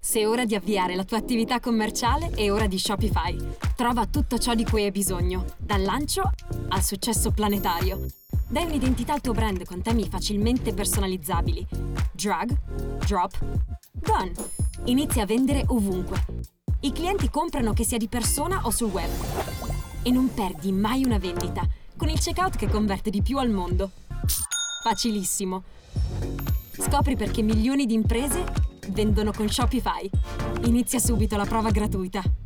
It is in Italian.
Se è ora di avviare la tua attività commerciale, è ora di Shopify. Trova tutto ciò di cui hai bisogno, dal lancio al successo planetario. Dai un'identità al tuo brand con temi facilmente personalizzabili. Drag, drop, done. Inizia a vendere ovunque. I clienti comprano che sia di persona o sul web. E non perdi mai una vendita, con il checkout che converte di più al mondo. Facilissimo. Scopri perché milioni di imprese vendono con Shopify. Inizia subito la prova gratuita.